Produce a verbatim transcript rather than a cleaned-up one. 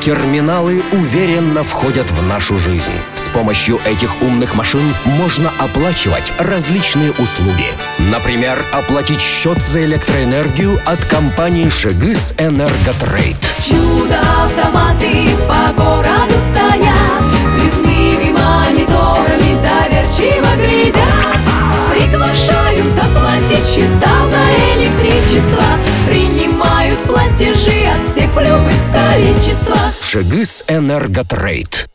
Терминалы уверенно входят в нашу жизнь. С помощью этих умных машин можно оплачивать различные услуги. Например, оплатить счет за электроэнергию от компании «Шегыс Энерготрейд». Чудо-автоматы по городу стоят, цветными мониторами доверчиво глядят. Приглашают оплатить счета за электричество, принимают платежи от всех в любых количествах. «Шегыс Энерготрейд».